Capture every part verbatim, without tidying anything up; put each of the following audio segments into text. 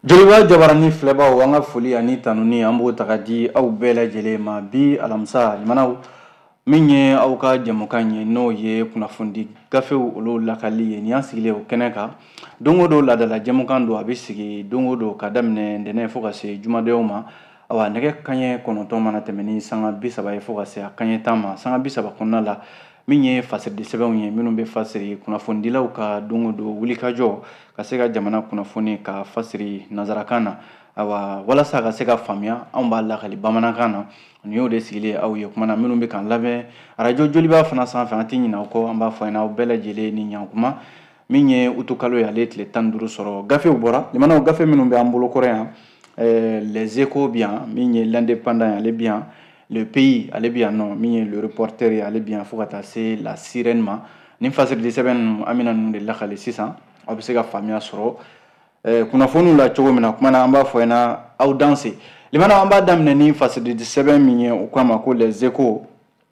Jeliba jabarani filɛbaw an ka foli ani tanuni an b'o taga di aw bɛɛ lajɛlen ma bi alamisa limanaw min ye aw ka jɛmukan ye n'o ye kunnafoni gafew olu lakali ye nin y'an sigilen o kɛnɛ kan don o don laadala jɛmukan don a bɛ sigi don o don ka daminɛ ntɛnɛn fo ka se jumadenw ma awa nɛgɛ kanɲɛ kɔnɔntɔn mana tɛmɛ ni sanga bi saba ye fo ka se a kanɲɛ tan ma sanga bi saba kɔnɔna la min ye fasiridi sɛbɛnw ye minnu bɛ fasiri kunnafonidilaw ka don o don wulikajɔ ka se ka jamana kunnafoni ka fasiri nanzarakan na awa walasa ka se ka faamuya anw b'a lakali bamanankan na nin y'o de sigilen aw ye kumana minnu bɛ k'an lamɛn arajo joliba fana sanfɛ an tɛ ɲinɛ aw kɔ an b'a fɔ aw bɛɛ lajɛlen ni ɲankuma min ye utukalo ye ale tile tan ni duuru sɔrɔ gafew bɔra limanaw gafe minnu bɛ an bolo kɔrɔ yan les échos bi yan min ye l'indépendant ale bi yan le pays ale bi yan nɔ min ye le reporter ye ale bi yan fo ka taa se la sirène ma nin fasiridi sɛbɛn ninnu an bɛna ninnu de lakali sisan aw bɛ se ka faamuya sɔrɔ kunnafoniw la cogo min na kuma na an b'a fɔ ɲɛna aw danse limanaw an b'a daminɛ ni fasiridi sɛbɛn min ye o ko a ma ko les échos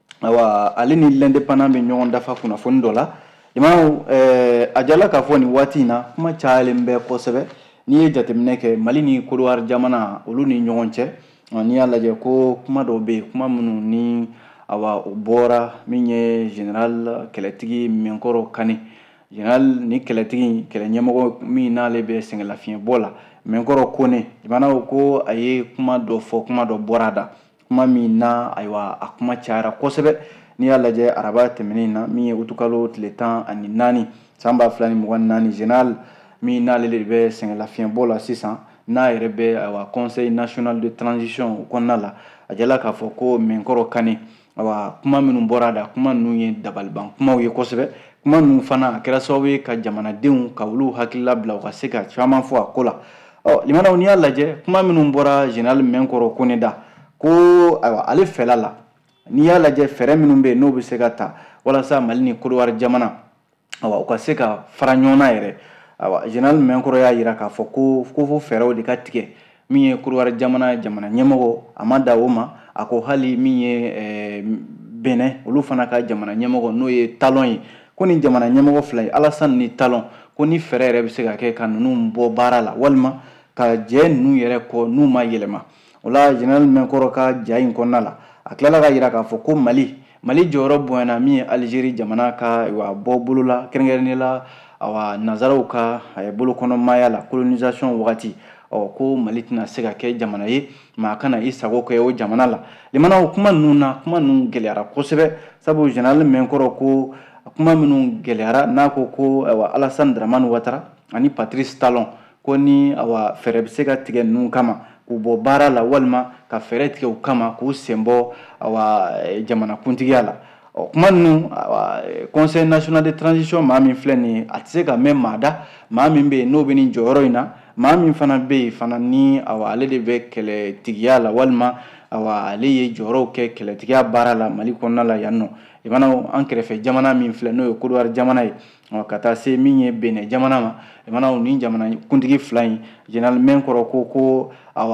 awa ale ni l'indépendant bɛ ɲɔgɔn dafa kunnafoni dɔ la limanaw a jala k'a fɔ nin waati in na kuma cayalen bɛ kosɛbɛ n'i ye jateminɛ kɛ Mali ni Côte d'Ivoire jamana olu ni ɲɔgɔn cɛ n'i y'a lajɛ ko kuma dɔw bɛ yen kuma minnu ni awa o bɔra min ye général kɛlɛtigi Minkɔrɔ Kane général ni kɛlɛtigi kɛlɛ ɲɛmɔgɔ min n'ale bɛ sɛngɛlafiɲɛbɔ la Minkɔrɔ Kone limanaw ko a ye kuma dɔ fɔ kuma dɔ bɔra da kuma min na ayiwa a kuma cayara kosɛbɛ n'i y'a lajɛ araba tɛmɛnen na min ye utukalo tile tan ani naani san ba fila ni mugan ni naani général min n'ale de bɛ sɛngɛlafiɲɛbɔ la sisan n'a yɛrɛ bɛ awa conseil national de transition kɔnɔna la a jala k'a fɔ ko Minkɔrɔ Kane awa kuma minnu bɔra da kuma ninnu ye dabaliban kumaw ye kosɛbɛ kuma ninnu fana a kɛra sababu ye ka jamanadenw ka olu hakilila bila u ka se ka caman fɔ a ko la ɔ limanaw n'i y'a lajɛ kuma minnu bɔra général Minkɔrɔ Kone da ko ayiwa ale fɛla la n'i y'a lajɛ fɛɛrɛ minnu bɛ yen n'o bɛ se ka ta walasa Mali ni Côte d'Ivoire jamana awa u ka se ka fara ɲɔgɔn na yɛrɛ awa général Minkɔrɔ y'a jira k'a fɔ ko ko fo fɛɛrɛw de ka tigɛ min ye Côte d'Ivoire jamana jamana ɲɛmɔgɔ a ma da o ma a ko hali min ye Benin olu fana ka jamana ɲɛmɔgɔ n'o ye Talon ye ko ni jamana ɲɛmɔgɔ fila ye Alassane ni Talon ko ni fɛɛrɛ yɛrɛ bɛ se ka kɛ ka ninnu bɔ baara la walima ka jɛ ninnu yɛrɛ kɔ n'u ma yɛlɛma o la général Minkɔrɔ ka ja in kɔnɔna la a tilala ka jira k'a fɔ ko Mali Mali jɔyɔrɔ bonyana min ye Algérie jamana ka bɔ bolo la kɛrɛnkɛrɛnnen la awa nanzaraw ka bolokɔnɔmaya la colonisation wagati ɔ ko Mali tɛna se ka kɛ jamana ye maa kana i sago kɛ o jamana la limanaw kuma ninnu na kuma ninnu gɛlɛyara kosɛbɛ sabu général Minkɔrɔ ko kuma minnu gɛlɛyara n'a ko ko awa Alassane Dramane Ouattara ani Patrice Talon ko ni awa fɛɛrɛ bɛ se ka tigɛ ninnu kama k'u bɔ baara la walima ka fɛɛrɛ tigɛ u kama k'u sen bɔ awa jamana kuntigiya la ɔ kuma ninnu conseil national de transition maa min filɛ nin ye a tɛ se ka mɛn maa da maa min bɛ yen n'o bɛ nin jɔyɔrɔ in na maa min fana bɛ yen fana ni awa ale de bɛ kɛlɛtigiya la walima awa ale ye jɔyɔrɔw kɛ kɛlɛtigiya baara la Mali kɔnɔna la yan nɔ limanaw an kɛrɛfɛ jamana min filɛ n'o ye Côte d'Ivoire jamana ye ka taa se min ye Benin jamana ma limanaw ni jamana kuntigi fila in général Minkɔrɔ ko ko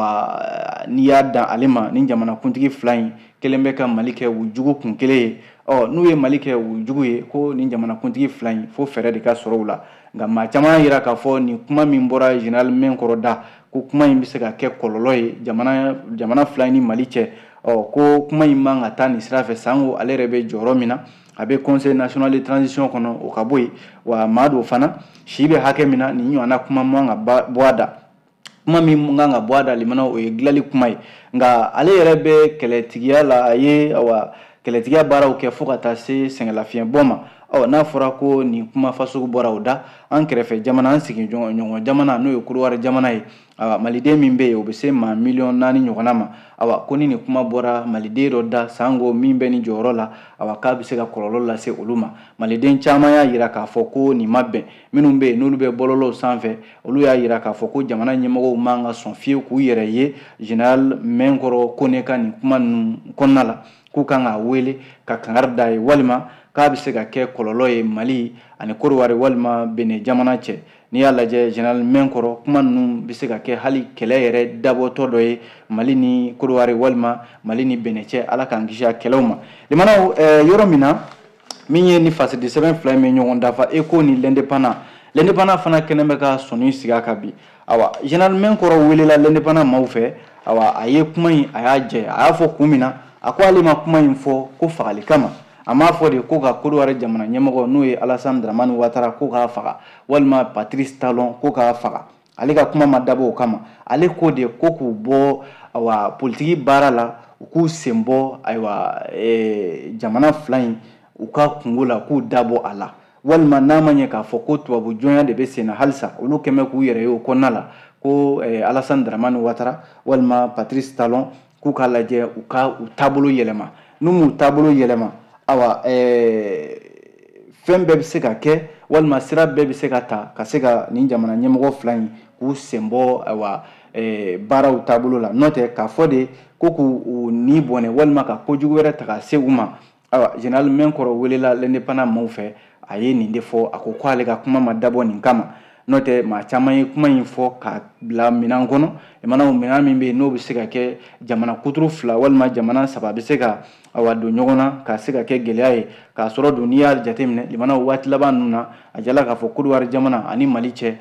awa n'i y'a dan ale ma ni jamana kuntigi fila in kelen bɛ ka Mali kɛ u jugu kun kelen ye ɔ n'u ye Mali kɛ u jugu ye ko ni jamana kuntigi fila in fo fɛɛrɛ de ka sɔrɔ u la nka maa caman y'a jira k'a fɔ nin kuma min bɔra général Minkɔrɔ da ko kuma in bɛ se ka kɛ kɔlɔlɔ ye jamana jamana fila in ni Mali cɛ ɔ ko kuma in man ka taa nin sira fɛ sanko ale yɛrɛ bɛ jɔyɔrɔ min na a bɛ conseil national de transition kɔnɔ o ka bɔ yen wa maa dɔw fana si bɛ hakɛ min na nin ɲɔgɔnna kuma man ka bɔ a da kuma min kan ka bɔ a da limanaw o ye dilanli kuma ye nka ale yɛrɛ bɛ kɛlɛtigiya la a ye awa kɛlɛtigiya baaraw kɛ fo ka taa se sɛngɛlafiɲɛbɔ ma ɔ n'a fɔra ko nin kuma fasugu bɔra o da an kɛrɛfɛ jamana an sigiɲɔgɔn jamana n'o ye Côte d'Ivoire jamana ye awa maliden min bɛ yen o bɛ se maa miliyɔn naani ɲɔgɔnna ma awa ko ni nin kuma bɔra maliden dɔ da sanko min bɛ nin jɔyɔrɔ la awa k'a bɛ se ka kɔlɔlɔ lase olu ma maliden caman y'a jira k'a fɔ ko nin ma bɛn minnu bɛ yen n'olu bɛ bɔlɔlɔw sanfɛ olu y'a jira k'a fɔ ko jamana ɲɛmɔgɔw man ka sɔn fiyewu k'u yɛrɛ ye général Minkɔrɔ Kone ka nin kuma ninnu kɔnɔna la k'u kan k'a wele ka kangari da ye walima k'a bɛ se ka kɛ kɔlɔlɔ ye Mali ani Côte d'Ivoire walima Benin jamana cɛ n'i y'a lajɛ général Minkɔrɔ kuma ninnu bɛ se ka kɛ hali kɛlɛ yɛrɛ dabɔtɔ dɔ ye Mali ni Côte d'Ivoire walima Mali ni Benin cɛ ala k'an kisi a kɛlɛw ma limanaw yɔrɔ min na min ye ni fasiridi sɛbɛn fila in bɛ ɲɔgɔn dafa Echo ni l'Indépendant l'Indépendant fana kɛnɛ bɛ ka sɔnni sigi a kan bi awa general men kɔrɔ welela l'indépendant maaw fɛ awa a ye kuma in a y'a jɛ a y'a fɔ kun min na a ko ale ma kuma in fɔ ko fagali kama a m'a fɔ de ko ka Côte d'Ivoire jamana ɲɛmɔgɔ n'o ye Alassane Dramane Ouattara ko k'a faga walima Patrice Talon ko k'a faga ale ka kuma ma dabɔ o kama ale ko de ko k'u bɔ awa politiki baara la u k'u sen bɔ ayiwa eh, jamana fila in u ka kungo la k'u dabɔ a la walima n'a ma ɲɛ k'a fɔ ko tubabu jɔnya de bɛ sen na halisa olu kɛmɛ k'u yɛrɛ ye o kɔnɔna la ko eh, Alassane Dramane Ouattara walima Patrice Talon k'u ka lajɛ u ka u taabolo yɛlɛma n'u m'u taabolo yɛlɛma awa eh, fɛn bɛɛ bɛ se ka kɛ walima sira bɛɛ bɛ se ka ta ka se ka nin jamana ɲɛmɔgɔ fila in k'u sen bɔ awa eh, baaraw taabolo la n'o tɛ k'a fɔ de ko k'u ni bɔnɛ walima ka kojugu wɛrɛ ta ka se u ma awa général Menkɔrɔ welela l'indépendant maaw fɛ a ye nin de fɔ a ko k'ale ka kuma ma dabɔ nin kama n'o tɛ maa caman ye kuma in fɔ k'a bila minɛn kɔnɔ jamana minɛn min bɛ yen n'o bɛ se ka kɛ jamana kuturu fila walima jamana saba bɛ se ka awa don ɲɔgɔn na ka se ka kɛ gɛlɛya ye k'a sɔrɔ don n'i y'a jateminɛ jamana waati laban ninnu na a jala k'a fɔ Côte d'Ivoire jamana ani Mali cɛ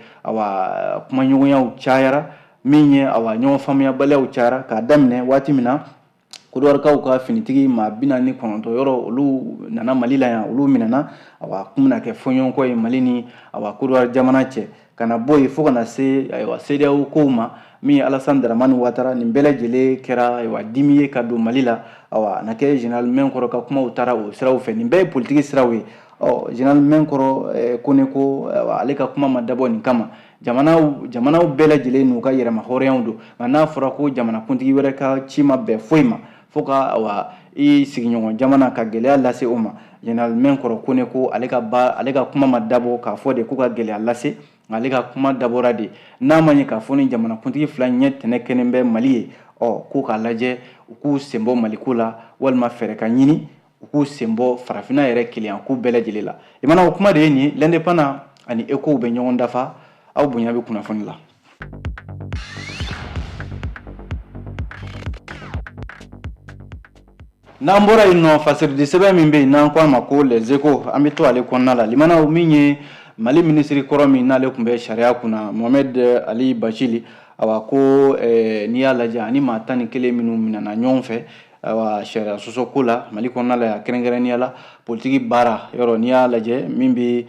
awa kuma ɲɔgɔnyaw cayara min ye awa ɲɔgɔn faamuyabaliyaw cayara k'a daminɛ waati min na Côte d'Ivoirekaw ka finitigi maa bi naani ni kɔnɔntɔn yɔrɔ olu nana Mali la yan olu minɛna awa kun bɛna kɛ fɔɲɔgɔnkɔ ye Mali ni awa Côte d'Ivoire jamana cɛ ka na bɔ yen fo ka na se ayiwa C D E A O kow ma min ye Alassane Dramane Ouattara nin bɛɛ lajɛlen kɛra ayiwa dimi ye ka don Mali la awa a na kɛ général Menkɔrɔ ka kumaw taara o siraw fɛ nin bɛɛ ye politiki siraw ye ɔ général Menkɔrɔ eh, ko ne ko ayiwa ale ka kuma ma dabɔ nin kama jamanaw jamanaw bɛɛ lajɛlen n'u ka yɛrɛma hɔrɔnyaw don nka n'a fɔra ko jamanakuntigi wɛrɛ ka ci ma bɛn foyi ma fo ka awa i sigiɲɔgɔn jamana ka gɛlɛya lase o ma général Menkɔrɔ ko ne ko ale ka ba ale ka kuma ma dabɔ k'a fɔ de ko ka gɛlɛya lase ale ka kuma dabɔra de n'a ma ɲɛ k'a fɔ ni jamanakuntigi fila ɲɛ tɛnɛ kɛnɛ bɛ Mali ye ɔ k'u k'a lajɛ u k'u sen bɔ Maliko la walima fɛɛrɛ ka ɲini u k'u sen bɔ farafinna yɛrɛ keleyaku bɛɛ lajɛlen la i mana o kuma de ye nin l'indépendant ani Echo bɛ ɲɔgɔn dafa aw bonya bɛ kunnafoni la. n'an bɔra yen nɔ fasiridi sɛbɛn min bɛ yen n'an ko a ma ko les Echos an bɛ to ale kɔnɔna la limanaw min ye Mali minisiri kɔrɔ min n'ale tun bɛ sariya kunna Mohamed Ali Bachili awa ko eh, n'i y'a lajɛ ani maa tan ni kelen minnu minɛna ɲɔgɔn fɛ awa sariya sɔsɔ ko la Mali kɔnɔna la yan kɛrɛnkɛrɛnnenya la politiki baara yɔrɔ n'i y'a lajɛ min bɛ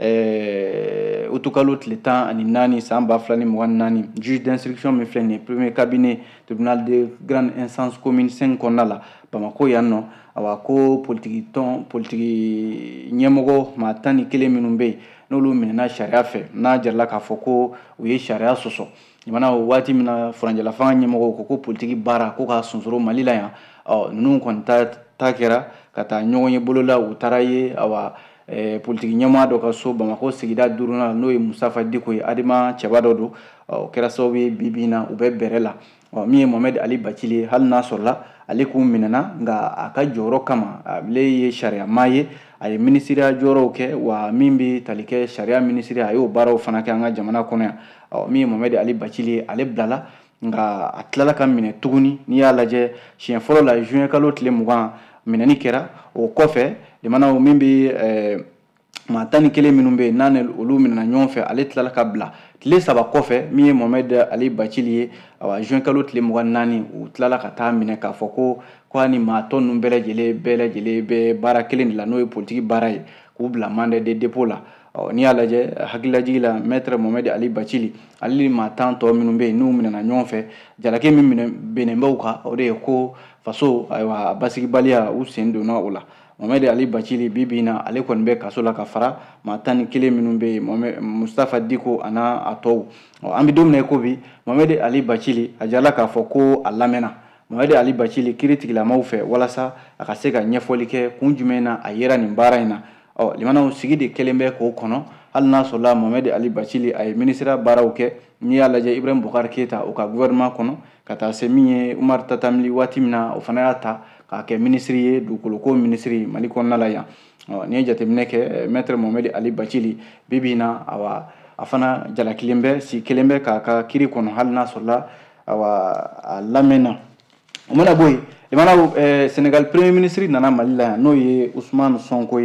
eh, utukalo tile tan ani naani san ba fila ni mugan ni naani juge d'instruction min filɛ nin ye premier cabinet tribunal de grande instance commune cinq kɔnɔna la Bamako yan nɔ awa ko politiki tɔn politiki ɲɛmɔgɔ maa tan ni kelen minnu bɛ yen n'olu minɛna sariya fɛ n'a jarala k'a fɔ ko u ye sariya sɔsɔ jamana o waati min na furanjɛla fanga ɲɛmɔgɔw ko ko politiki baara ko k'a sunsoro Mali la yan ɔ ninnu kɔni ta ta kɛra ka taa ɲɔgɔn ye bolola u taara ye awa eh, politiki ɲɛmaa dɔ ka so Bamako sigida duurunan la n'o ye Musafa Diko ye Adama cɛba dɔ don o kɛra sababu ye bi bi in na u bɛ bɛrɛ la ɔ min ye Mohamed Ali Bachili ye hali n'a sɔrɔla ale k'u minɛna nka a ka jɔyɔrɔ kama ale ye sariya maa ye a ye minisiriya jɔyɔrɔw kɛ wa min bɛ tali kɛ sariya minisiri a y'o baaraw fana kɛ an ka jamana kɔnɔ yan ɔ min ye Mohamed Ali Bachili ye ale bilala nka a tilala ka minɛ tuguni n'i y'a lajɛ siɲɛ fɔlɔ la juin kalo tile mugan minɛni kɛra o kɔfɛ jamana min bɛ ɛɛ maa tan ni kelen minnu bɛ yen n'a olu minɛna ɲɔgɔn fɛ ale tilala ka bila tile saba kɔfɛ min ye Mohamed Ali Bachili ye awa juin kalo tile mugan naani u tilala ka taa minɛ k'a fɔ ko ko ni maa tɔ ninnu bɛɛ lajɛlen bɛɛ lajɛlen bɛ baara kelen de la n'o ye politiki baara ye k'u bila mandat de dépôt la ɔ n'i y'a lajɛ hakililajigi la maître Mohamed Ali Bachili ale ni maa tan tɔ minnu bɛ yen n'u minɛna ɲɔgɔn fɛ jalaki min minɛ bɛnnenbaw kan o de ye ko faso ayiwa basigibaliya u sen donna o la Mohamed Ali Bachili bi bi in na ale kɔni bɛ kaso la ka fara maa tan ni kelen minnu bɛ yen Mustafa Diko a n'a a tɔw an bɛ don min na i ko bi Mohamed Ali Bachili a jala k'a fɔ ko a lamɛnna Mohamed Ali Bachili kiiri tigilamaw fɛ walasa a ka se ka ɲɛfɔli kɛ kun jumɛn na a yera nin baara in na ɔ limanaw sigi de kelen bɛ k'o kɔnɔ hali n'a sɔrɔla Mohamed Ali Bachili a ye minisiriya baaraw kɛ n'i y'a lajɛ Ibrahim Boubacar Keita o ka gouvernement kɔnɔ ka taa se min ye Umar Tatamli waati min na o fana y'a ta k'a kɛ minisiri ye dugukoloko minisiri Mali kɔnɔna la yan ɔ n'i ye jateminɛ kɛ maître Mohamed Ali Bachili bi bi in na awa a fana jalakilen bɛ si kelen bɛ k'a ka kiiri kɔnɔ hali n'a sɔrɔla awa a lamɛnna o mana bɔ yen limanaw Sénégal premier ministre nana Mali la yan n'o ye Ousmane Sonko ye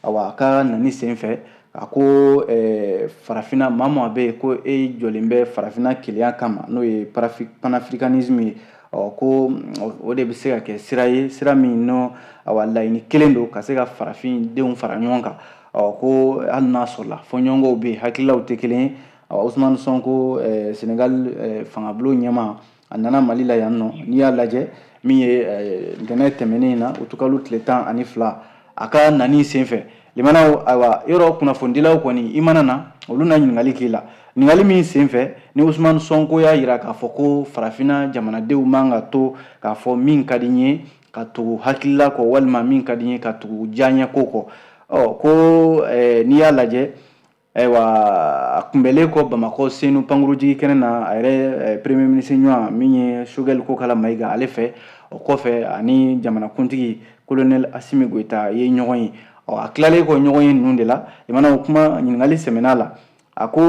awa ka nani senfɛ a ko farafina maa maa bɛ yen ko e jɔlen bɛ farafina keleya kama n'o ye panafricanisme ye ko o de bɛ se ka kɛ sira ye sira min n'o awa laɲini kelen don ka se ka farafin denw fara ɲɔgɔn kan ko hali n'a sɔrɔla fɔɲɔgɔnkɔw bɛ yen hakililaw tɛ kelen ye Ousmane Sonko Senegal fangabulon ɲɛma a nana Mali la yan nɔ n'i y'a lajɛ min ye ntɛnɛn tɛmɛnen na o tukalo tile tan ani fila a ka nani senfɛ limanaw ayiwa yɔrɔ kunnafonidilaw kɔni i mana na olu na ɲininkali k'i la ɲininkali min senfɛ ni Ousmane Sonko y'a jira k'a fɔ ko farafina jamanadenw man ka to k'a fɔ min ka di n ye ka tugu hakilila kɔ walima min ka di n ye ka tugu diyaɲɛ ko kɔ ɔ ko n'i y'a lajɛ ayiwa a kunbɛlen kɔ Bamakɔ Senu pankurujigi kɛnɛ na a yɛrɛ premier ministre ɲɔgɔn min ye Choguel Kokala Mayiga ale fɛ o kɔfɛ ani jamanakuntigi colonel Assimi Goïta ye ɲɔgɔn ye ɔ a tilalen kɔ ɲɔgɔn ye ninnu de la i mana o kuma ɲininkali sɛmɛn'a la a ko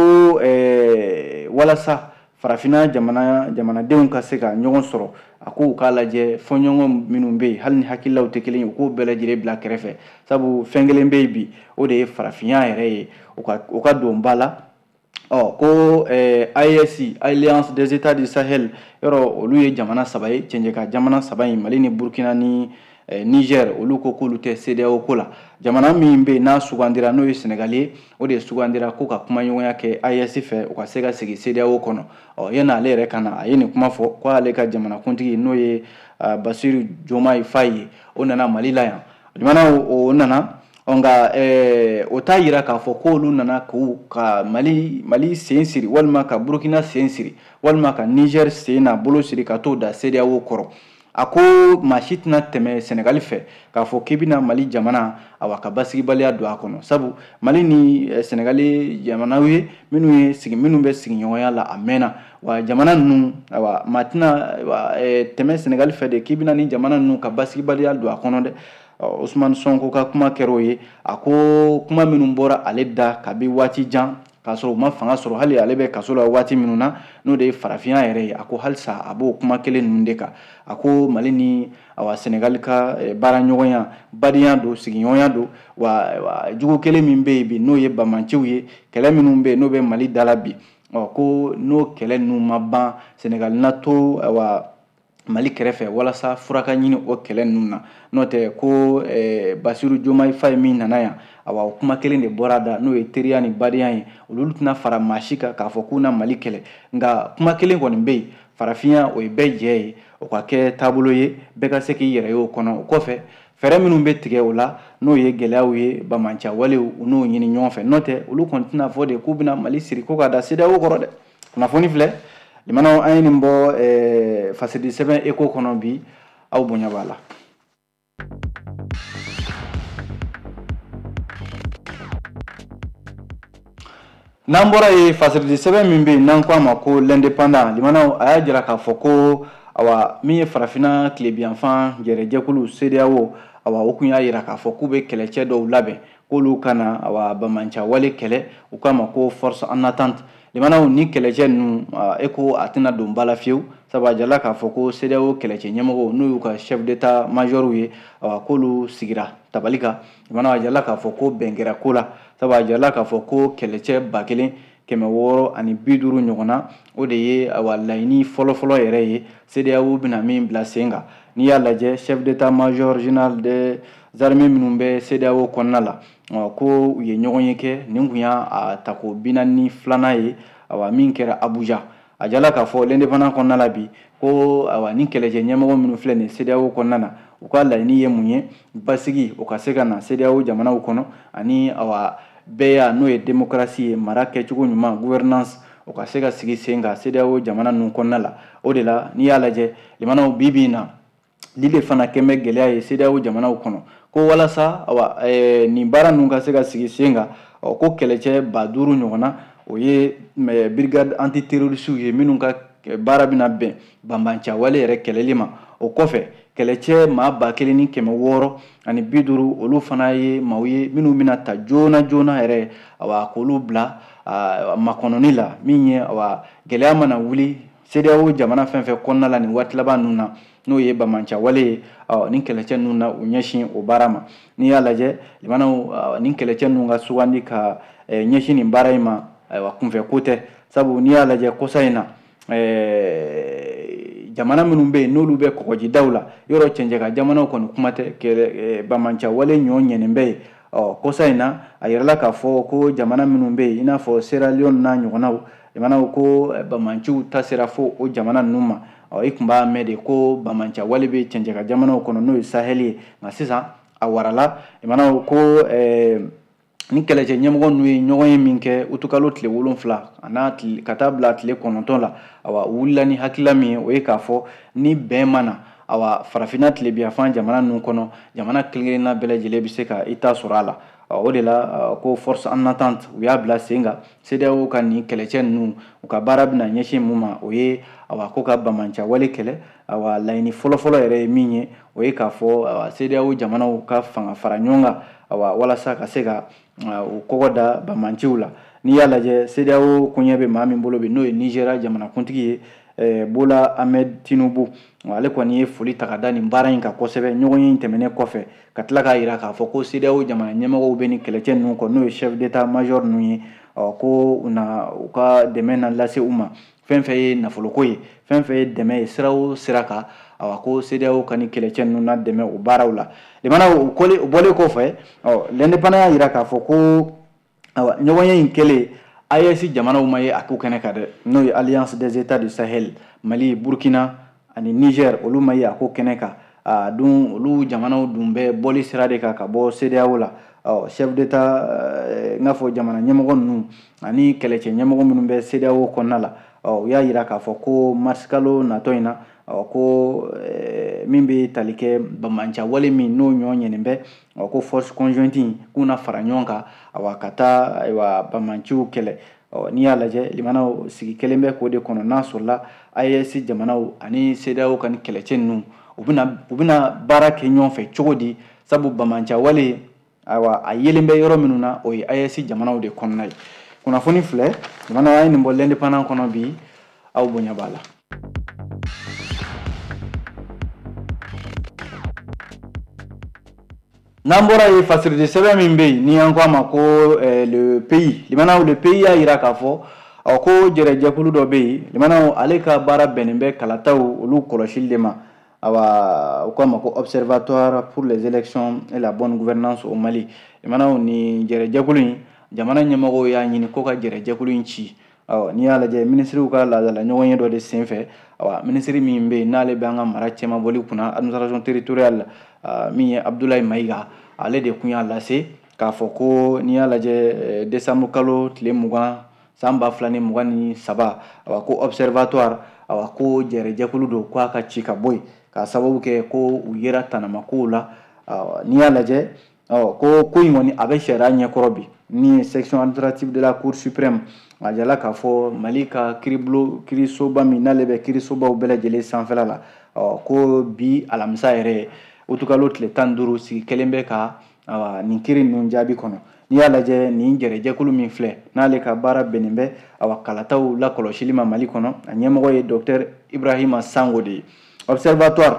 walasa farafina jamana jamanadenw ka se ka ɲɔgɔn sɔrɔ a ko u k'a lajɛ fɔɲɔgɔn minnu bɛ yen hali ni hakililaw tɛ kelen ye u k'o bɛɛ lajɛlen bila kɛrɛfɛ sabu fɛn kelen bɛ yen bi o de ye farafinya yɛrɛ ye u ka u ka don ba la ɔ ko A E S Alliance des États du Sahel yɔrɔ olu ye jamana saba ye cɛncɛka jamana saba in Mali ni Burkina ni Niger olu ko k'olu tɛ C E D E A O ko la jamana min bɛ yen n'a sugandira n'o ye Senegal ye o de sugandira ko ka kumaɲɔgɔnya kɛ A E S fɛ u ka se ka sigi C E D E A O kɔnɔ ɔ yanni ale yɛrɛ ka na a ye nin kuma fɔ ko ale ka jamanakuntigi n'o ye Basiru Diomaye Faye ye o nana Mali la yan jamana o nana nka o t'a jira k'a fɔ k'olu nana k'u ka Mali Mali sen siri walima ka Burkina sen siri walima ka Niger sen n'a bolo siri ka t'o da C E D E A O kɔrɔ a ko maa si tɛna tɛmɛ Senegal fɛ k'a fɔ k'i bɛna Mali jamana awa ka basigibaliya don a kɔnɔ sabu Mali ni Senegal jamanaw ye minnu ye sigi minnu bɛ sigiɲɔgɔnya la a mɛnna wa jamana ninnu awa maa tɛna tɛmɛ Senegal fɛ de k'i bɛna ni jamana ninnu ka basigibaliya don a kɔnɔ dɛ Ousmane Sonko ka kuma kɛra o ye a ko kuma minnu bɔra ale da kabi waati jan k'a sɔrɔ u ma fanga sɔrɔ hali ale bɛ kaso la waati minnu na n'o de ye farafinya yɛrɛ ye a ko halisa a b'o kuma kelen ninnu de kan a ko Mali ni awa Senegal ka baara ɲɔgɔnya badenya don sigiɲɔgɔnya don wa jugu kelen min bɛ yen bi n'o ye bamanciw ye kɛlɛ minnu bɛ yen n'o bɛ Mali dala bi ɔ ko n'o kɛlɛ ninnu ma ban Senegal na to awa Mali kɛrɛfɛ walasa fura ka ɲini o kɛlɛ ninnu na n'o tɛ ko Basiru Diomaye Faye min nana yan awa o kuma kelen de bɔra da n'o ye teriya ni badenya ye olu tɛna fara maa si kan k'a fɔ k'u na Mali kɛlɛ nka kuma kelen kɔni bɛ yen farafinya o ye bɛɛ jɛ ye o ka kɛ taabolo ye bɛɛ ka se k'i yɛrɛ ye o kɔnɔ o kɔfɛ fɛɛrɛ minnu bɛ tigɛ o la n'o ye gɛlɛyaw ye bamanciya walew u n'o ɲini ɲɔgɔn fɛ n'o tɛ olu kɔni tɛna fɔ de k'u bɛna Mali siri ko ka da C E D E A O kɔrɔ dɛ kunnafoni filɛ limanaw an ye nin bɔ fasidi sɛbɛn Eco kɔnɔ bi aw bonya b'a la. N'an bɔra ye fasidi sɛbɛn min bɛ yen n'an ko a ma ko l'indépendant limanaw a y'a jira k'a fɔ ko awa min ye farafina tilebiyanfan gɛrɛjɛkulu C E D E A O awa o kun y'a jira k'a fɔ k'u bɛ kɛlɛcɛ dɔw labɛn k'olu kana awa bamanciya wale kɛlɛ u k'a ma ko force en attente limanaw ni kɛlɛcɛ ninnu Eco a tɛna don ba la fiyewu sabu a jirala k'a fɔ ko C E D E A O kɛlɛcɛ ɲɛmɔgɔw n'u y'u ka chef d'état major ye awa k'olu sigira tabali kan limanaw a jirala k'a fɔ ko bɛn kɛra ko la sabu a jirala k'a fɔ ko kɛlɛcɛ ba kelen kɛmɛ wɔɔrɔ ani bi duuru ɲɔgɔnna o de ye awa laɲini fɔlɔfɔlɔ yɛrɛ ye C E D E A O bɛna min bila sen kan n'i y'a lajɛ chef d'état major général des armées minnu bɛ C E D E A O kɔnɔna la ko u ye ɲɔgɔn ye kɛ nin kun y'a tako bi naani filanan ye awa min kɛra Abuja a jirala k'a fɔ l'indépendant kɔnɔna la bi ko awa ni kɛlɛcɛ ɲɛmɔgɔ minnu filɛ nin C E D E A O kɔnɔna na u ka laɲini ye mun ye basigi o ka se ka na C E D E A O jamanaw kɔnɔ ani awa bɛɛ n'o ye démocratie ye mara kɛcogo ɲuman gouvernance o ka se ka sigi sen kan C E D E A O jamana ninnu kɔnɔna la o de la n'i y'a lajɛ limanaw bi bi in na ni de fana kɛn bɛ gɛlɛya ye C E D E A O jamanaw kɔnɔ ko walasa awa nin baara ninnu ka se ka sigi sen kan ko kɛlɛcɛ ba duuru ɲɔgɔnna o ye brigade antiterroriste ye minnu ka baara bɛna bɛn banbanciya wale yɛrɛ kɛlɛli ma o kɔfɛ kɛlɛcɛ maa ba kelen ni kɛmɛ wɔɔrɔ ani bi duuru olu fana ye maaw ye minnu bɛna ta joona joona yɛrɛ awa k'olu bila makɔnɔni la min ye awa gɛlɛya mana wuli C D A O jamana fɛn fɛn kɔnɔna la nin waati laban ninnu na n'o ye bamanciya wale ye nin kɛlɛcɛ ninnu na u ɲɛsin o baara ma n'i y'a lajɛ limanaw nin kɛlɛcɛ ninnu ka sugandi ka ɲɛsin nin baara in ma ayiwa kunfɛ ko tɛ sabu n'i y'a lajɛ kɔsa in na jamana minnu bɛ yen n'olu bɛ kɔgɔjidaw la yɔrɔ cɛncɛ ka jamanaw kɔni kuma tɛ bamanciya wale ɲɔ ɲɛnen bɛ yen ɔ kɔsa in na a yirala k'a fɔ ko jamana minnu bɛ yen i n'a fɔ Sierra Leone n'a ɲɔgɔnnaw jamanaw ko bamanciw ta sera fo o jamana ninnu ma ɔ i tun b'a mɛn de ko bamanciya wale bɛ cɛncɛ ka jamanaw kɔnɔ n'o ye Sahel ye nka sisan a warala jamanaw ko ni kɛlɛcɛ ɲɛmɔgɔ ninnu ye ɲɔgɔn ye min kɛ utukalo tile wolonfila a n'a ka taa bila tile kɔnɔntɔn la awa wulila ni hakilila min ye o ye k'a fɔ ni bɛn ma na awa farafinna tilebinyanfan jamana ninnu kɔnɔ jamana kelen-kelenna bɛɛ lajɛlen bɛ se ka i ta sɔrɔ a la o de la ko force en attente u y'a bila sen kan C D A O ka nin kɛlɛcɛ ninnu u ka baara bɛna ɲɛsin mun ma o ye awa ko ka bamanciya wale kɛlɛ awa laɲini fɔlɔfɔlɔ yɛrɛ ye min ye o ye k'a fɔ C D A O jamanaw ka fanga fara ɲɔgɔn kan awa walasa ka se ka u kɔgɔ da bamanciw la n'i y'a lajɛ C D A O koɲɛ bɛ maa min bolo bi n'o ye Nigéria jamanakuntigi ye Bola Ahmed Tinubu ale kɔni ye foli ta ka da nin baara in kan kosɛbɛ ɲɔgɔn ye tɛmɛnen kɔfɛ ka tila k'a jira k'a fɔ ko C D A O jamana ɲɛmɔgɔw bɛ ni kɛlɛcɛ ninnu kɔ n'o ye chef d'état major ninnu ye ko u na u ka dɛmɛ na lase u ma fɛn fɛn ye nafoloko ye fɛn fɛn ye dɛmɛ ye sira o sira kan awa ko C D A O ka ni kɛlɛcɛ ninnu na dɛmɛ o baaraw la limana u bɔlen kɔfɛ l'indépendant y'a jira k'a fɔ ko awa ɲɔgɔnye in kɛlen A E S jamanaw ma ye a ko kɛnɛ kan dɛ n'o ye Alliance des États du Sahel Mali Burkina ani Niger olu ma ye a ko kɛnɛ kan a dun olu jamanaw dun bɛ bɔli sira de kan ka bɔ C D A O la chef d'état n k'a fɔ jamana ɲɛmɔgɔ ninnu ani kɛlɛcɛ ɲɛmɔgɔ minnu bɛ C D A O kɔnɔna la u y'a jira k'a fɔ ko mars kalo natɔ in na ko min bɛ tali kɛ bamanciya wale min n'o ɲɔ ɲɛnen bɛ ko force conjointe k'u na fara ɲɔgɔn kan awa ka taa ayiwa bamanciw kɛlɛ n'i y'a lajɛ limanaw sigi kelen bɛ k'o de kɔnɔ n'a sɔrɔla A E S jamanaw ani C D A O ka ni kɛlɛcɛ ninnu u bɛna u bɛna baara kɛ ɲɔgɔn fɛ cogo di sabu bamanciya wale ayiwa a yelen bɛ yɔrɔ minnu na o ye A E S jamanaw de kɔnɔna ye kunnafoni filɛ jamana ye nin bɔ l'indépendant kɔnɔ bi aw bonya b'a la. N'an bɔra ye fasiridi sɛbɛn min bɛ yen ni an ko a ma ko le pays limanaw le pays y'a jira k'a fɔ ko jɛrɛjɛkulu dɔ bɛ yen limanaw ale ka baara bɛnnen bɛ kalataw olu kɔlɔsili de ma awa u ko a ma ko observatoire pour les élections et la bonne gouvernance au Mali limanaw ni jɛrɛjɛkulu in jamana ɲɛmɔgɔw y'a ɲini ko ka jɛrɛjɛkulu in ci n'i y'a lajɛ minisiriw ka laadala ɲɔgɔn ye dɔ de senfɛ awa minisiri min bɛ yen n'ale bɛ an ka mara cɛman bɔli kunna administration territoriale min ye Abdoulaye Mayiga ale de kun y'a lase k'a fɔ ko n'i y'a lajɛ décembre kalo tile mugan san ba fila ni mugan ni saba awa ko observatoire awa ko jɛrɛjɛkulu don k'a ka ci ka bɔ yen k'a sababu kɛ ko u yera tanamakow la n'i y'a lajɛ ko ko in kɔni a bɛ sariya ɲɛkɔrɔ bi ni section administrative de la cour suprême a jala k'a fɔ Mali ka kiribulon kirisoba min n'ale bɛ kirisobaw bɛɛ lajɛlen sanfɛla la ko bi alamisa yɛrɛ utukalo tile tan ni duuru sigi kelen bɛ ka nin kiri ninnu jaabi kɔnɔ n'i y'a lajɛ nin jɛrɛjɛkulu min filɛ n'ale ka baara bɛnnen bɛ awa kalataw lakɔlɔsili ma Mali kɔnɔ a ɲɛmɔgɔ ye docteur Ibrahima Sango de ye observatoire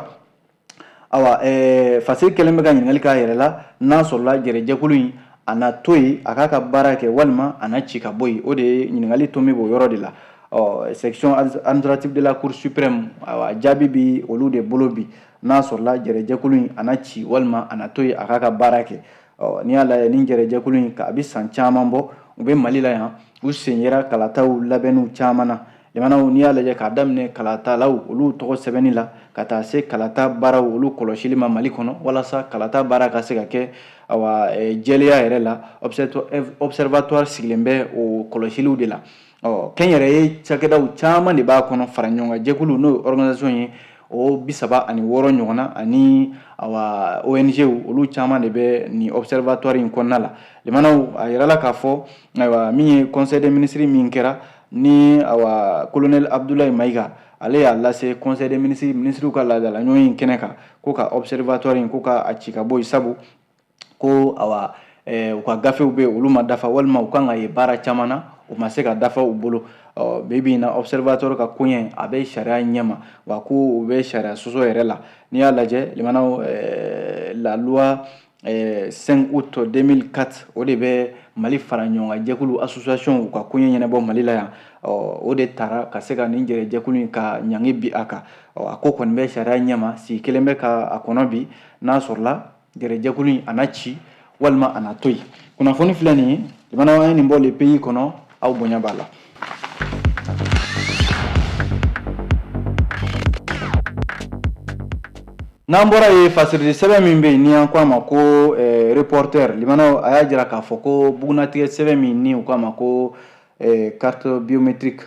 awa fasiri kelen bɛ ka ɲininkali k'a yɛrɛ la n'a sɔrɔla jɛrɛjɛkulu in a na to yen a k'a ka baara kɛ walima a na ci ka bɔ yen o de ye ɲininkali tomi b'o yɔrɔ de la section administrative de la cour suprême awa jaabi bi olu de bolo bi n'a sɔrɔla jɛrɛjɛkulu in a na ci walima a na to yen a k'a ka baara kɛ n'i y'a lajɛ ni jɛrɛjɛkulu in a bɛ san caman bɔ u bɛ Mali la yan u sen yera kalataw labɛnniw caman na jamanaw n'i y'a lajɛ k'a daminɛ kalatalaw olu tɔgɔ sɛbɛnni la ka taa se kalata baaraw olu kɔlɔsili ma Mali kɔnɔ walasa kalata baara ka se ka kɛ awa jɛlenya yɛrɛ la observatoire sigilen bɛ o kɔlɔsiliw de la kɛnyɛrɛye cakɛdaw caman de b'a kɔnɔ fara ɲɔgɔn kan jɛkulu n'o ye organisation ye o bi saba ani wɔɔrɔ ɲɔgɔnna ani awa O N G olu caman de bɛ ni observatoire in kɔnɔna la limanaw a yirala k'a fɔ ayiwa min ye conseil des ministres min kɛra ni awa colonel Abdoulaye Mayiga ale y'a lase conseil des ministres ministres ka laadala ɲɔgɔn in kɛnɛ kan ko ka observatoire in ko ka a ci ka bɔ yen sabu ko awa u ka gafew bɛ olu ma dafa walima u kan ka ye baara caman na u ma se ka dafa u bolo ɔ bibi na observateur ka koɲɛ a bɛ sariya ɲɛma wa ko u bɛ sariya sɔsɔ yɛrɛ la n'i y'a lajɛ limanaw la loi cinq août deux mille quatre o de bɛ Mali fara ɲɔgɔn jɛkulu association u ka koɲɛ ɲɛnabɔ Mali la yan ɔ o de taara ka se ka nin jɛrɛ jɛkulu in ka ɲangi bi a kan ɔ a ko kɔni bɛ sariya ɲɛma si kelen bɛ ka a kɔnɔ bi n'a sɔrɔla jɛrɛ jɛkulu in a na ci walima a na to yen kunnafoni filɛ nin ye limanaw an ye nin bɔ le pays kɔnɔ aw bonya b'a la. n'an bɔra ye fasirili sɛbɛn min bɛ yen ni an ko a ma ko reporter limanaw a y'a jira k'a fɔ ko bugunatigɛ sɛbɛn min ni u ko a ma ko carte biométrique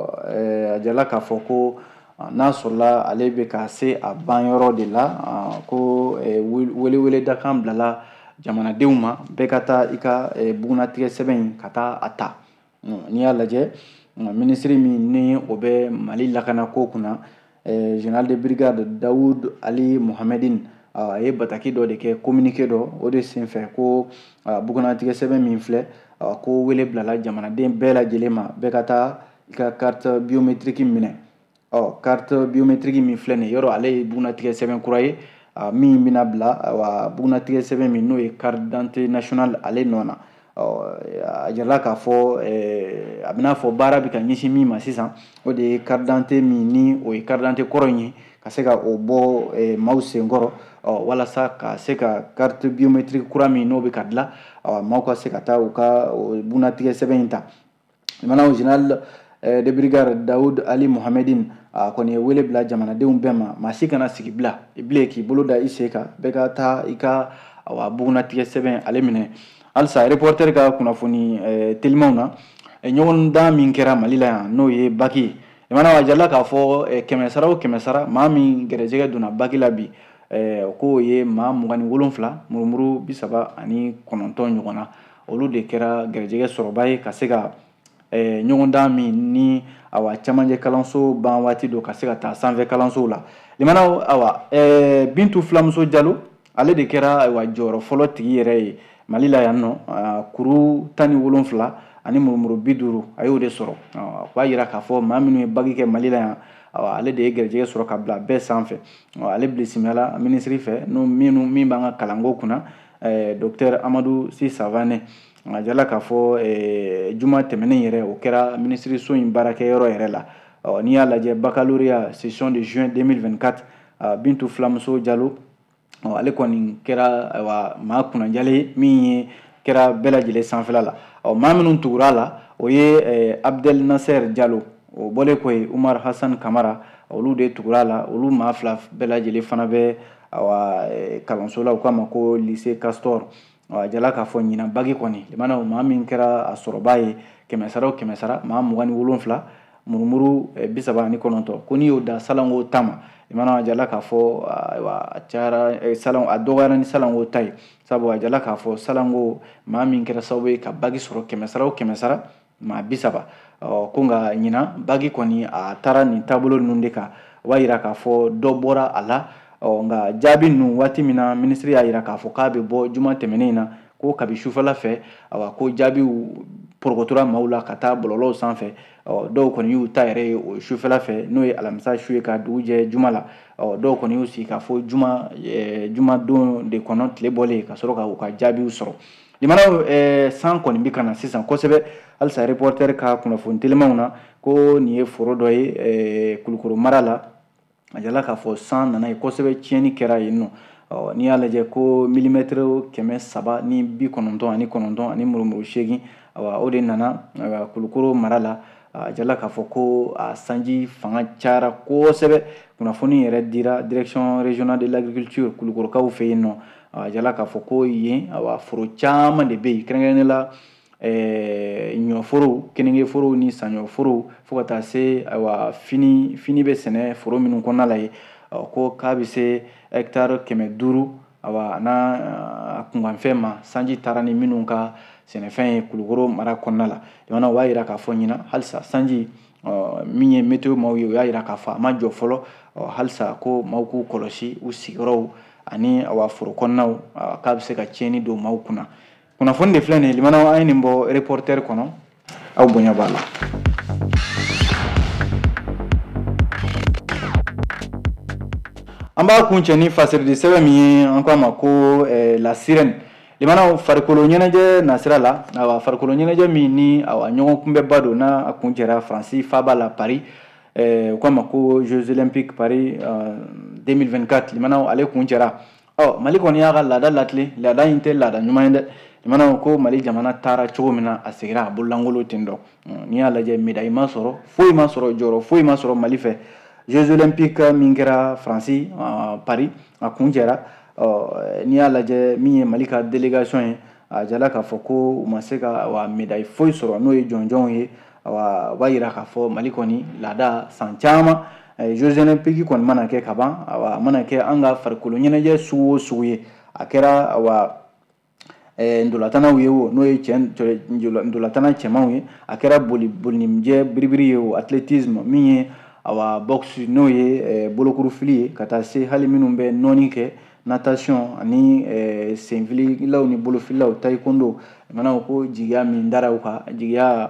a jirala k'a fɔ ko n'a sɔrɔla ale bɛ ka se a banyɔrɔ de la ko welewele dakan bilala jamanadenw ma bɛɛ ka taa i ka bugunatigɛ sɛbɛn in ka taa a ta n'i y'a lajɛ minisiri min ni o bɛ Mali lakanako kunna général de brigade Daoud Ali Mohamedine a ye bataki dɔ de kɛ communiqué dɔ o de senfɛ ko bugunatigɛ sɛbɛn min filɛ ko wele bilala jamanaden bɛɛ lajɛlen ma bɛɛ ka taa i ka carte biométrique minɛ ɔ carte biométrique min filɛ nin yɔrɔ ale ye bugunatigɛ sɛbɛn kura ye min bɛna bila wa bugunatigɛ sɛbɛn min n'o ye carte d'identité nationale ale nɔ na a jirala k'a fɔ a bɛna fɔ baara bɛ ka ɲɛsin min ma sisan o de ye carte d'identité min ni o ye carte d'identité kɔrɔ in ye ka se ka o bɔ maaw senkɔrɔ walasa ka se ka carte biométrique kura min n'o bɛ ka dilan maaw ka se ka taa u ka bugunatigɛ sɛbɛn in ta limanaw général de brigade Daoud Ali Mohamedine a kɔni ye wele bila jamanadenw bɛɛ ma maa si kana sigi bila i bilen k'i bolo da i sen kan bɛɛ ka taa i ka bugunatigɛ sɛbɛn ale minɛ halisa reporter ka kunnafoni telimanw na ɲɔgɔn dan min kɛra Mali la yan n'o ye baki ye limanaw a jirala k'a fɔ kɛmɛ sara o kɛmɛ sara maa min gɛrɛjɛgɛ donna baki la bi k'o ye maa mugan ni wolonfila murumuru bi saba ani kɔnɔntɔn ɲɔgɔn na olu de kɛra gɛrɛjɛgɛ sɔrɔba ye ka se ka ɲɔgɔn dan min ni awa cɛmancɛ kalanso ban waati don ka se ka taa sanfɛ kalansow la limanaw awa Bintu Filamuso Jalo ale de kɛra awa jɔyɔrɔ fɔlɔ tigi yɛrɛ ye Mali la yan nɔ kuru tan ni wolonfila ani murumuru bi duuru a y'o de sɔrɔ o b'a yira k'a fɔ maa minnu ye bagi kɛ Mali la yan ale de ye gɛrɛjɛgɛ sɔrɔ ka bila bɛɛ sanfɛ ale bisimilala minisiri fɛ minnu min b'an ka kalanko kunna docteur Amadou Sy Savané a jirala k'a fɔ juma tɛmɛnen yɛrɛ o kɛra minisiriso in baarakɛyɔrɔ yɛrɛ la n'i y'a lajɛ baccalauréat session de juin deux mille vingt-quatre Bintu Filamuso Jalo ale kɔni kɛra maa kunnajalen ye min ye kɛra bɛɛ lajɛlen sanfɛla la maa minnu tugura la o ye Abdel Nasser Jalo o bɔlen kɔ ye Umar Hassan Kamara olu de tugura la olu maa fila bɛɛ lajɛlen fana bɛ kalanso la u k'a ma ko lycée Castor a jirala k'a fɔ ɲinan bagi kɔni limanaw maa min kɛra a sɔrɔba ye kɛmɛ sara o kɛmɛ sara maa mugan ni wolonfila murumuru bi saba ani kɔnɔntɔn ko n'i y'o da salanko ta ma limanaw a jirala k'a fɔ a cayara salan a dɔgɔyara ni salanko ta ye sabu a jirala k'a fɔ salanko maa min kɛra sababu ye ka bagi sɔrɔ kɛmɛ sara o kɛmɛ sara maa bi saba ko nka ɲinan bagi kɔni a taara nin taabolo ninnu de kan o b'a yira k'a fɔ dɔ bɔra a la nka jaabi ninnu waati min na minisiri y'a jira k'a fɔ k'a bɛ bɔ juma tɛmɛnen in na ko kabi sufɛla fɛ ko jaabiw porokotora maaw la ka taa bɔlɔlɔw sanfɛ dɔw kɔni y'u ta yɛrɛ ye o sufɛla fɛ n'o ye alamisa su ye ka dugu jɛ juma la dɔw kɔni y'u sigi k'a fɔ juma jumadon de kɔnɔ tile bɔlen ka sɔrɔ ka u ka jaabiw sɔrɔ limanaw san kɔni bɛ ka na sisan kosɛbɛ halisa reporter ka kunnafoni telimanw na ko nin ye foro dɔ ye Kulukoro mara la a jirala k'a fɔ san nana ye kosɛbɛ tiɲɛni kɛra yen nɔ n'i y'a lajɛ ko milimɛtiri kɛmɛ saba ni bi kɔnɔntɔn ani kɔnɔntɔn ani murumuru seegin o de nana Kulukoro mara la a jirala k'a fɔ ko a sanji fanga cayara kosɛbɛ kunnafoni yɛrɛ dira direction régionale de l'agriculture Kulukorokaw fɛ yen nɔ a jirala k'a fɔ ko yen foro caman de bɛ yen kɛrɛnkɛrɛnnen la ɲɔforow keningeforow ni saɲɔforow fo ka taa se fini fini bɛ sɛnɛ foro minnu kɔnɔna la ye ko k'a bɛ se hectare kɛmɛ duuru a n'a kunkanfɛn ma sanji taara ni minnu ka sɛnɛfɛn ye Kulukoro mara kɔnɔna la jamana o b'a jira k'a fɔ ɲinan halisa sanji min ye météo maaw ye o y'a jira k'a fɔ a ma jɔ fɔlɔ halisa ko maaw k'u kɔlɔsi u sigiyɔrɔw ani foro kɔnɔnaw k'a bɛ se ka tiɲɛni don maaw kunna kunnafoni de filɛ nin ye limanaw an ye nin bɔ reporter kɔnɔ aw bonya b'a la an b'a kun cɛ ni fasiridi sɛbɛn min ye an k'a ma ko la sirène limana farikolo ɲɛnajɛ nasira la awa farikolo ɲɛnajɛ min ni awa ɲɔgɔn kunbɛba don n'a a kun cɛra Faransi faaba la Paris u k'a ma ko Jeux Olympiques Paris deux mille vingt-quatre limana ale kun cɛra ɔ Mali kɔni y'a ka laada latilen laada in tɛ laada ɲuman ye dɛ limana ko Mali jamana taara cogo min na a segira a bololangolo ten dɔ n'i y'a lajɛ médaille ma sɔrɔ foyi ma sɔrɔ jɔyɔrɔ foyi ma sɔrɔ Mali fɛ Jeux Olympiques min kɛra Faransi Paris a kun cɛra n'i y'a lajɛ min ye Mali ka délégation ye a jala k'a fɔ ko u ma se ka wa médaille foyi sɔrɔ n'o ye jɔnjɔnw ye wa u b'a yira k'a fɔ Mali kɔni laada san caman Jeux Olympiques kɔni mana kɛ ka ban a mana kɛ an ka farikolo ɲɛnajɛ sugu o sugu ye a kɛra wa ndolatanaw ye o n'o ye ndolatana cɛmanw ye a kɛra boli bolinijɛ biribiri ye o athlétisme min ye awa boxe n'o ye bolokurufili ye ka taa se hali minnu bɛ nɔɔni kɛ natation ani senfililaw ni bolofililaw taekwondo mana ko jigiya min dara u kan jigiya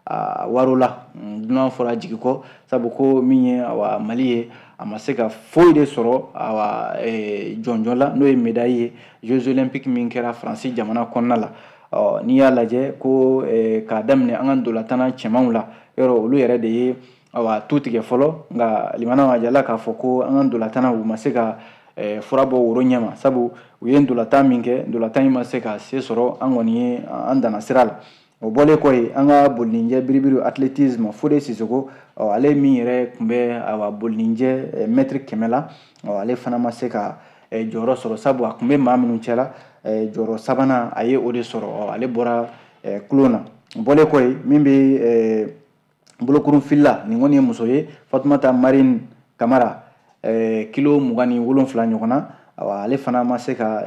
waro la dunan fɔra jigi kɔ sabu ko min ye awa Mali ye a ma se ka foyi de sɔrɔ awa jɔnjɔn la n'o ye médaille ye Jeux Olympiques min kɛra Faransi jamana kɔnɔna la ɔ n'i y'a lajɛ ko k'a daminɛ an ka ndolatana cɛmanw la yɔrɔ olu yɛrɛ de ye awa tu tigɛ fɔlɔ nka limanaw a jala k'a fɔ ko an ka ndolatana u ma se ka fura bɔ woro ɲɛma sabu u ye ndolatan min kɛ ndolatan in ma se ka se sɔrɔ an kɔni ye an danna sira la o bɔlen kɔ yen an ka bolinijɛ biribiri athlétisme Fode Sisoko ale min yɛrɛ tun bɛ awa bolinijɛ mètre kɛmɛ la ale fana ma se ka jɔyɔrɔ sɔrɔ sabu a tun bɛ maa minnu cɛla jɔyɔrɔ sabanan a ye o de sɔrɔ ale bɔra kulon na o bɔlen kɔ yen min bɛ bolokurufilila nin kɔni ye muso ye Fatumata Marine Kamara kilo mugan ni wolonfila ɲɔgɔn na ale fana ma se ka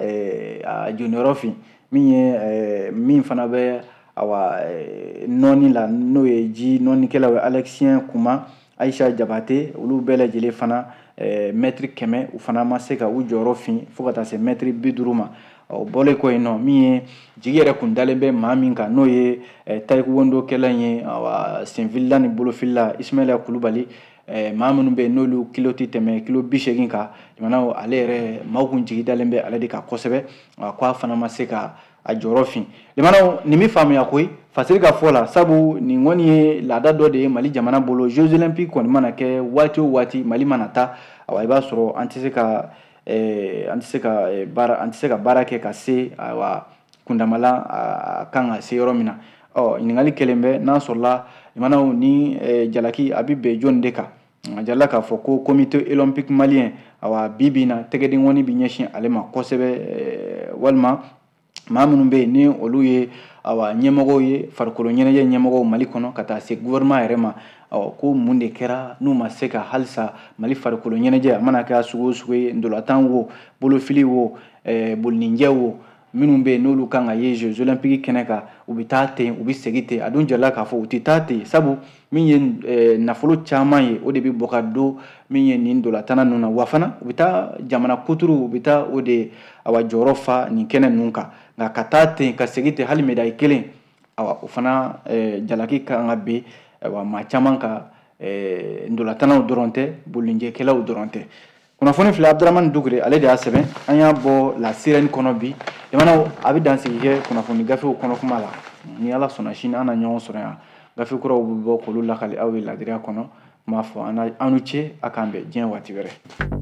jɔnyɔrɔ fin min ye min fana bɛ awa nɔɔni la n'o ye ji nɔɔnikɛlaw ye Alexien Kuma Aisha Jabate olu bɛɛ lajɛlen fana mètre kɛmɛ u fana ma se ka u jɔyɔrɔ fin fo ka taa se mètre bi duuru ma o bɔlen kɔ yen nɔ min ye jigi yɛrɛ kun dalen bɛ maa min kan n'o ye taekwondo kɛla ye awa senfilila ni bolofilila Ismaila Kulubali maa minnu bɛ yen n'olu kilo tɛ tɛmɛ kilo bi seegin kan jamana ale yɛrɛ maaw kun jigi dalen bɛ ale de kan kosɛbɛ ko a fana ma se ka a jɔyɔrɔ fin limanaw nin bɛ faamuya koyi fasiri ka fɔ la sabu nin kɔni ye laada dɔ de ye Mali jamana bolo Jeux Olympiques kɔni mana kɛ waati o waati Mali mana taa awa i b'a sɔrɔ an tɛ se ka an tɛ se ka baara an tɛ se ka baara kɛ ka se awa kundamala a kan ka se yɔrɔ min na ɔ ɲininkali kɛlen bɛ n'a sɔrɔla limanaw ni jalaki a bɛ bɛn jɔnni de kan a jala k'a fɔ ko comité olympique malien awa bi bi in na tɛgɛden kɔni bɛ ɲɛsin ale ma kosɛbɛ walima maa minnu bɛ yen ni olu ye awa ɲɛmɔgɔw ye farikolo ɲɛnajɛ ɲɛmɔgɔw Mali kɔnɔ ka taa se gouvernement yɛrɛ ma ko mun de kɛra n'u ma se ka halisa Mali farikolo ɲɛnajɛ a mana kɛ sugu o sugu ye ndolatan wo bolofili wo bolinijɛ wo minnu bɛ yen n'olu kan ka ye Jeux Olympiques kɛnɛ kan u bɛ taa ten u bɛ segin ten a dun jala k'a fɔ u tɛ taa ten sabu min ye nafolo caman ye o de bɛ bɔ ka don min ye nin ndolatana ninnu na wa fana u bɛ taa jamana kuturu u bɛ taa o de awa jɔyɔrɔ fa nin kɛnɛ ninnu kan nka ka taa ten ka segin ten hali médaille kelen awa o fana jalaki kan ka ben awa maa caman ka ndolatanaw dɔrɔn tɛ bolinijɛkɛlaw dɔrɔn tɛ kunnafoni filɛ Abdramane Dukure ale de y'a sɛbɛn an y'a bɔ la sirène kɔnɔ bi jamanaw a bɛ dansigi kɛ kunnafoni gafew kɔnɔ kuma la ni Ala sɔnna sini an na ɲɔgɔn sɔrɔ yan gafe kuraw bɛ bɔ k'olu lakali aw ye ladiriya kɔnɔ n b'a fɔ an n'u cɛ a k'an bɛn diɲɛ waati wɛrɛ